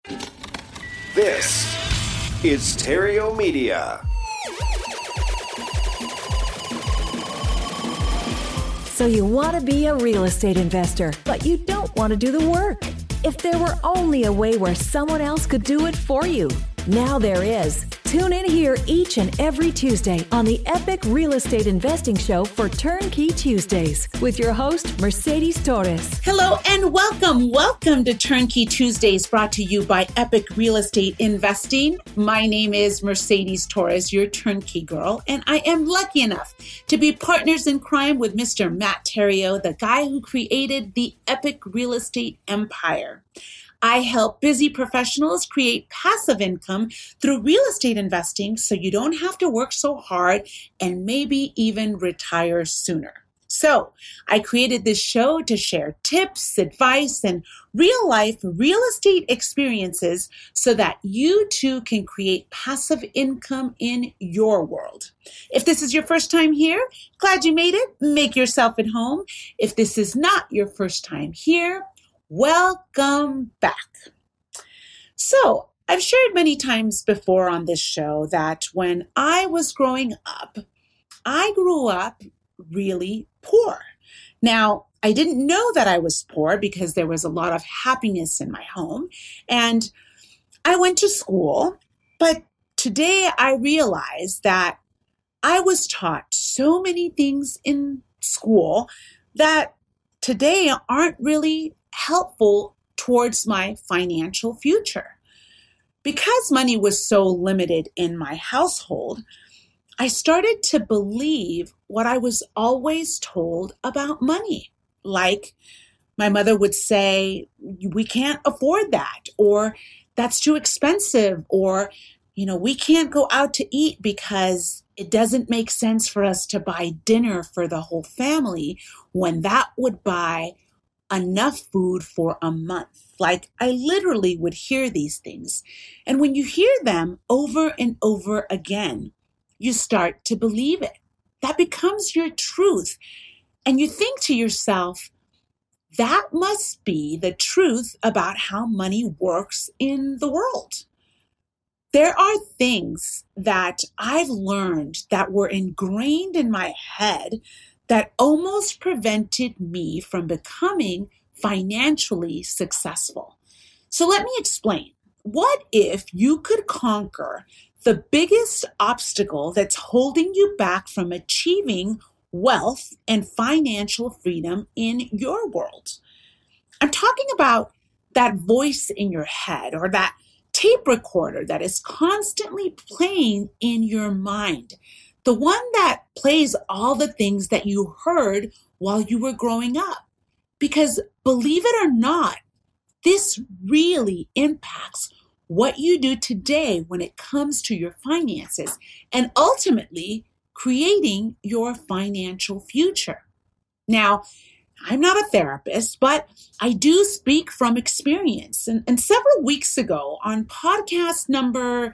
This is Stereo Media. So you want to be a real estate investor, but you don't want to do the work. If there were only a way where someone else could do it for you. Now there is. Tune in here each and every Tuesday on the Epic Real Estate Investing Show for Turnkey Tuesdays with your host, Mercedes Torres. Hello and welcome. Welcome to Turnkey Tuesdays, brought to you by Epic Real Estate Investing. My name is Mercedes Torres, your turnkey girl, and I am lucky enough to be partners in crime with Mr. Matt Theriault, the guy who created the Epic Real Estate Empire. I help busy professionals create passive income through real estate investing so you don't have to work so hard and maybe even retire sooner. So I created this show to share tips, advice, and real-life real estate experiences so that you too can create passive income in your world. If this is your first time here, glad you made it. Make yourself at home. If this is not your first time here, welcome back. So, I've shared many times before on this show that when I was growing up, I grew up really poor. Now, I didn't know that I was poor because there was a lot of happiness in my home, and I went to school, but today I realize that I was taught so many things in school that today aren't really helpful towards my financial future. Because money was so limited in my household, I started to believe what I was always told about money. Like my mother would say, we can't afford that, or that's too expensive, or, we can't go out to eat because it doesn't make sense for us to buy dinner for the whole family when that would buy enough food for a month. Like I literally would hear these things. And when you hear them over and over again, you start to believe it. That becomes your truth. And you think to yourself, that must be the truth about how money works in the world. There are things that I've learned that were ingrained in my head that almost prevented me from becoming financially successful. So let me explain. What if you could conquer the biggest obstacle that's holding you back from achieving wealth and financial freedom in your world? I'm talking about that voice in your head or that tape recorder that is constantly playing in your mind. The one that plays all the things that you heard while you were growing up. Because believe it or not, this really impacts what you do today when it comes to your finances and ultimately creating your financial future. Now, I'm not a therapist, but I do speak from experience. And several weeks ago on podcast number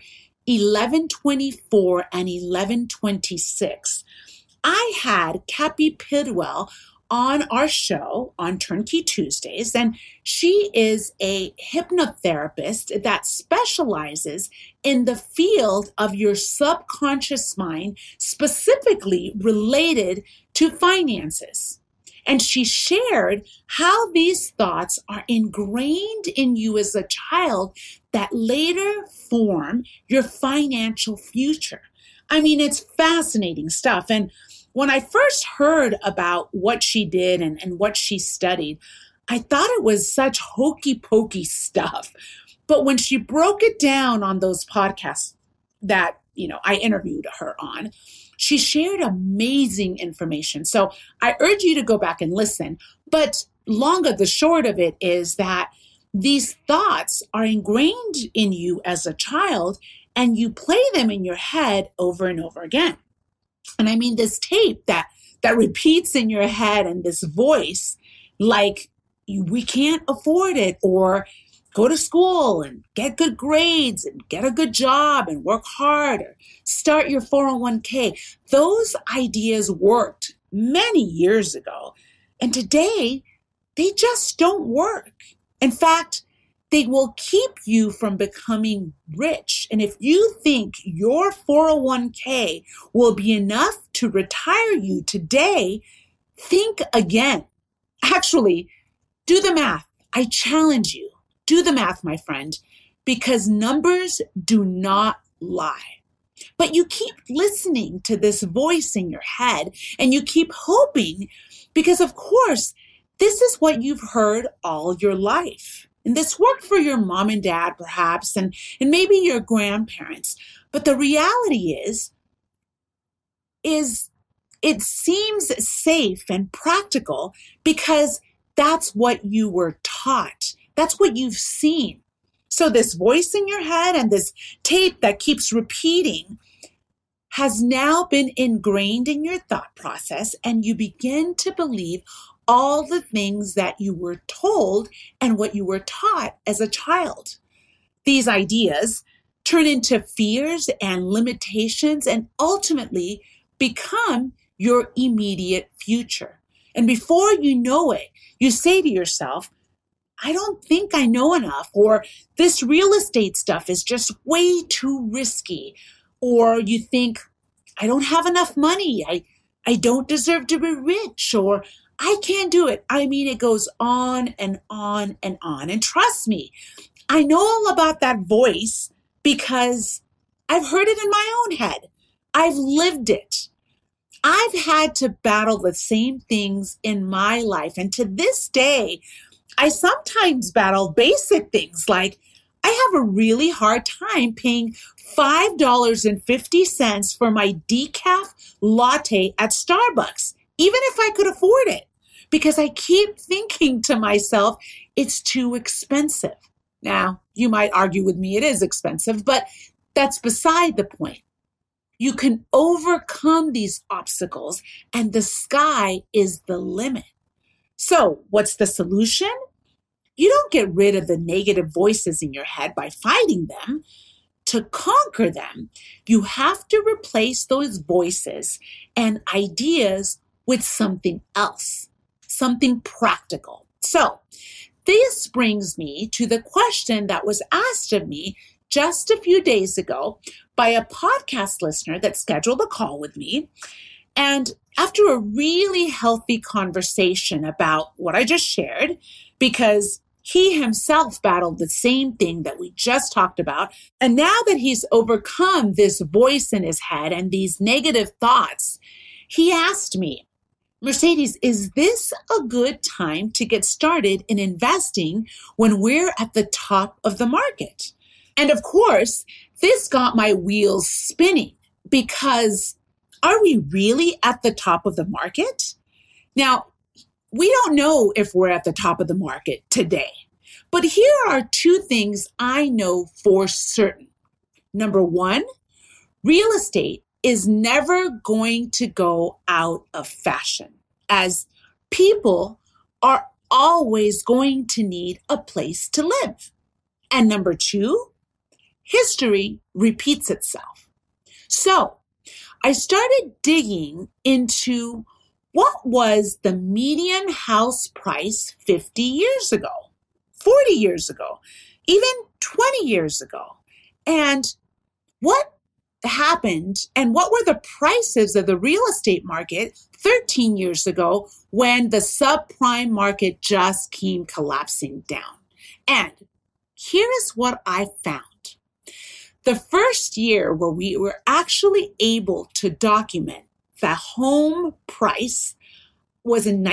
1124 and 1126, I had Cappy Pidwell on our show on Turnkey Tuesdays, and she is a hypnotherapist that specializes in the field of your subconscious mind, specifically related to finances. And she shared how these thoughts are ingrained in you as a child that later form your financial future. I mean, it's fascinating stuff. And when I first heard about what she did and what she studied, I thought it was such hokey pokey stuff. But when she broke it down on those podcasts that, I interviewed her on, she shared amazing information. So I urge you to go back and listen. But the short of it is that these thoughts are ingrained in you as a child, and you play them in your head over and over again. And I mean, this tape that repeats in your head, and this voice, like, we can't afford it, or go to school and get good grades and get a good job and work hard, or start your 401k. Those ideas worked many years ago. And today, they just don't work. In fact, they will keep you from becoming rich. And if you think your 401k will be enough to retire you today, think again. Actually, do the math. I challenge you. Do the math, my friend, because numbers do not lie. But you keep listening to this voice in your head and you keep hoping because, of course, this is what you've heard all your life. And this worked for your mom and dad, perhaps, and maybe your grandparents. But the reality is it seems safe and practical because that's what you were taught. That's what you've seen. So this voice in your head and this tape that keeps repeating has now been ingrained in your thought process, and you begin to believe all the things that you were told and what you were taught as a child. These ideas turn into fears and limitations and ultimately become your immediate future. And before you know it, you say to yourself, I don't think I know enough, or this real estate stuff is just way too risky. Or you think, I don't have enough money. I don't deserve to be rich, or I can't do it. I mean, it goes on and on and on. And trust me, I know all about that voice because I've heard it in my own head. I've lived it. I've had to battle the same things in my life. And to this day, I sometimes battle basic things like I have a really hard time paying $5.50 for my decaf latte at Starbucks, even if I could afford it, because I keep thinking to myself, it's too expensive. Now, you might argue with me, it is expensive, but that's beside the point. You can overcome these obstacles and the sky is the limit. So what's the solution? You don't get rid of the negative voices in your head by fighting them. To conquer them, you have to replace those voices and ideas with something else, something practical. So this brings me to the question that was asked of me just a few days ago by a podcast listener that scheduled a call with me. And after a really healthy conversation about what I just shared, because he himself battled the same thing that we just talked about. And now that he's overcome this voice in his head and these negative thoughts, he asked me, Mercedes, is this a good time to get started in investing when we're at the top of the market? And of course, this got my wheels spinning because are we really at the top of the market? Now, we don't know if we're at the top of the market today, but here are two things I know for certain. Number one, real estate is never going to go out of fashion, as people are always going to need a place to live. And number two, history repeats itself. So I started digging into what was the median house price 50 years ago, 40 years ago, even 20 years ago? And what happened and what were the prices of the real estate market 13 years ago when the subprime market just came collapsing down? And here is what I found. The first year where we were actually able to document the home price was in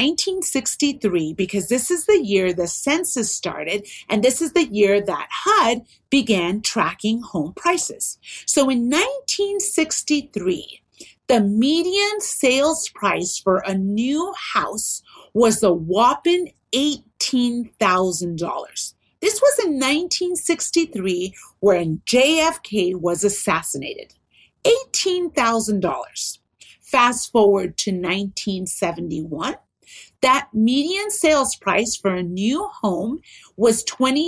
1963, because this is the year the census started, and this is the year that HUD began tracking home prices. So in 1963, the median sales price for a new house was a whopping $18,000. This was in 1963 when JFK was assassinated. $18,000. Fast forward to 1971, that median sales price for a new home was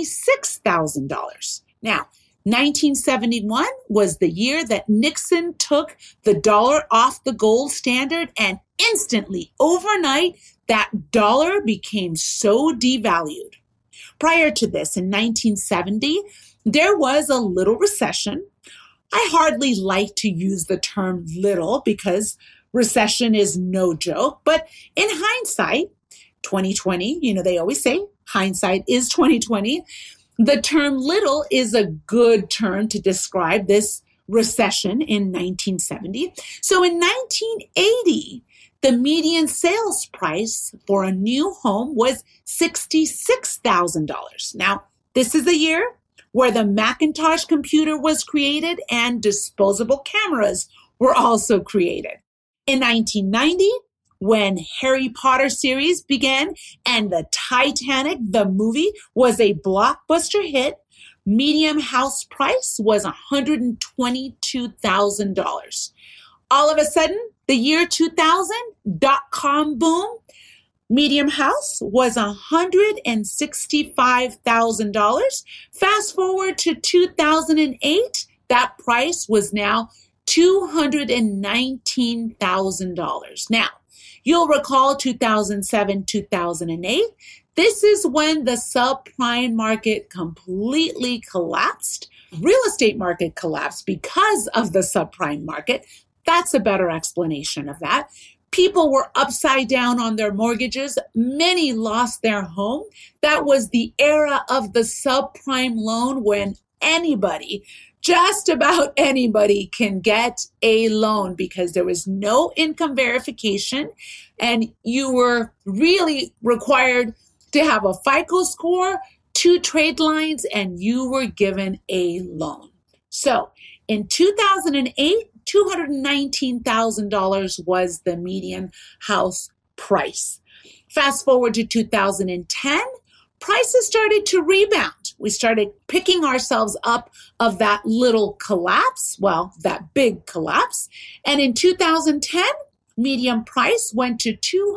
$26,000. Now, 1971 was the year that Nixon took the dollar off the gold standard, and instantly, overnight, that dollar became so devalued. Prior to this, in 1970, there was a little recession. I hardly like to use the term little because recession is no joke, but in hindsight, 2020, they always say hindsight is 2020. The term little is a good term to describe this recession in 1970. So in 1980, the median sales price for a new home was $66,000. Now, this is the year where the Macintosh computer was created and disposable cameras were also created. In 1990, when Harry Potter series began and the Titanic, the movie, was a blockbuster hit, median house price was $122,000. All of a sudden, the year 2000, dot-com boom, median house was $165,000. Fast forward to 2008, that price was now $219,000. Now, you'll recall 2007, 2008. This is when the subprime market completely collapsed. Real estate market collapsed because of the subprime market. That's a better explanation of that. People were upside down on their mortgages. Many lost their home. That was the era of the subprime loan when anybody, just about anybody, can get a loan because there was no income verification and you were really required to have a FICO score, 2 trade lines, and you were given a loan. So in 2008, $219,000 was the median house price. Fast forward to 2010, prices started to rebound. We started picking ourselves up of that little collapse, that big collapse. And in 2010, median price went to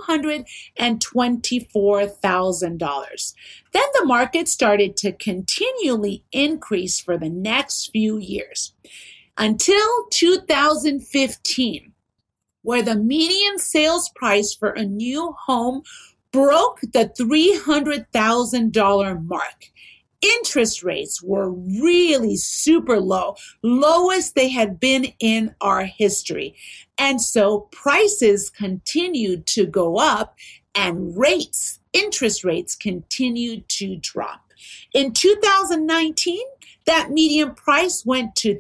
$224,000. Then the market started to continually increase for the next few years until 2015, where the median sales price for a new home broke the $300,000 mark. Interest rates were really super low, lowest they had been in our history. And so prices continued to go up and interest rates continued to drop. In 2019, that median price went to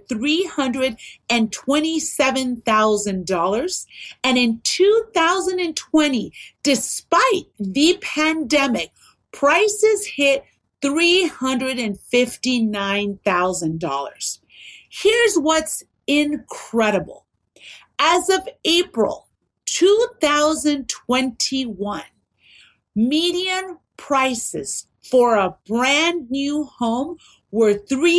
$327,000. And in 2020, despite the pandemic, prices hit $359,000. Here's what's incredible. As of April 2021, median prices for a brand new home were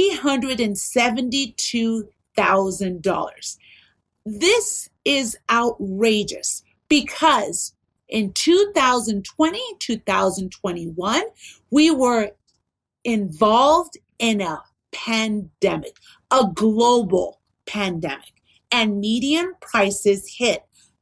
$372,000. This is outrageous because in 2020, 2021, we were involved in a pandemic, a global pandemic, and median prices hit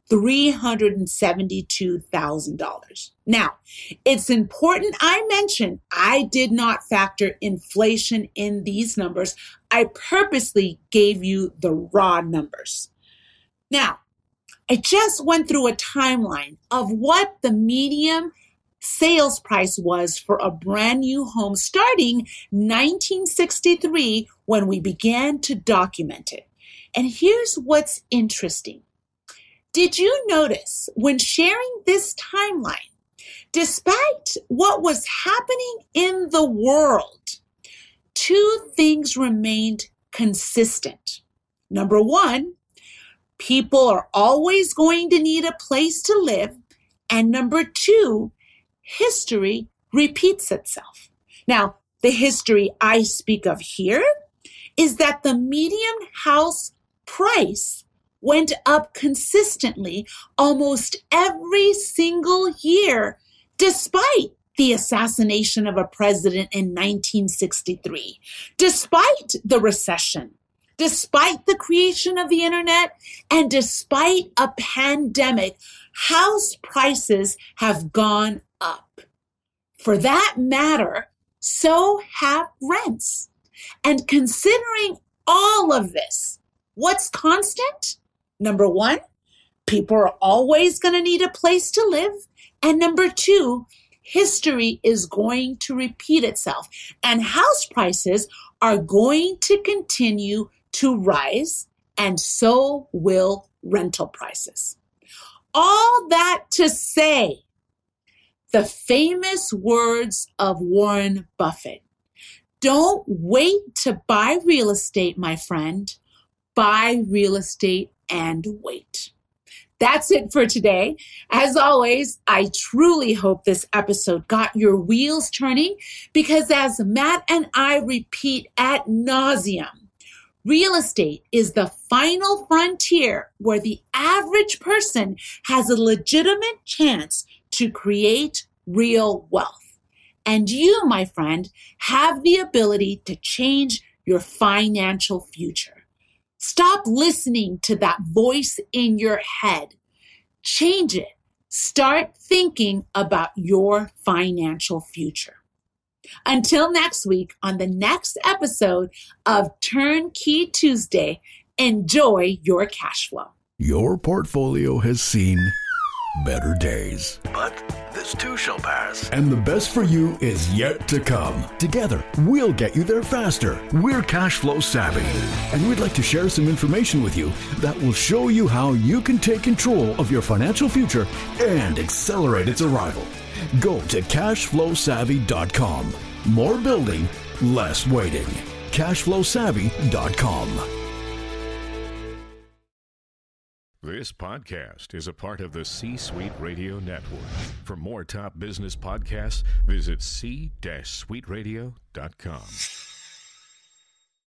$372,000. Now, it's important I mention I did not factor inflation in these numbers. I purposely gave you the raw numbers. Now, I just went through a timeline of what the median sales price was for a brand new home starting 1963 when we began to document it. And here's what's interesting. Did you notice when sharing this timeline, despite what was happening in the world, 2 things remained consistent. Number 1, people are always going to need a place to live. And number 2, history repeats itself. Now, the history I speak of here is that the median house price went up consistently almost every single year, despite the assassination of a president in 1963, despite the recession, despite the creation of the internet, and despite a pandemic, house prices have gone up. For that matter, so have rents. And considering all of this, what's constant? Number one, people are always going to need a place to live. And number two, history is going to repeat itself. And house prices are going to continue to rise, and so will rental prices. All that to say, the famous words of Warren Buffett: don't wait to buy real estate, my friend. Buy real estate and wait. That's it for today. As always, I truly hope this episode got your wheels turning, because as Matt and I repeat ad nauseum, real estate is the final frontier where the average person has a legitimate chance to create real wealth. And you, my friend, have the ability to change your financial future. Stop listening to that voice in your head. Change it. Start thinking about your financial future. Until next week, on the next episode of Turnkey Tuesday, enjoy your cash flow. Your portfolio has seen better days, But this too shall pass. and the best for you is yet to come. Together, we'll get you there faster. We're cash flow savvy, and we'd like to share some information with you that will show you how you can take control of your financial future and accelerate its arrival. Go to cashflowsavvy.com. More building, less waiting. cashflowsavvy.com. This podcast is a part of the C-Suite Radio Network. For more top business podcasts, visit c-suiteradio.com.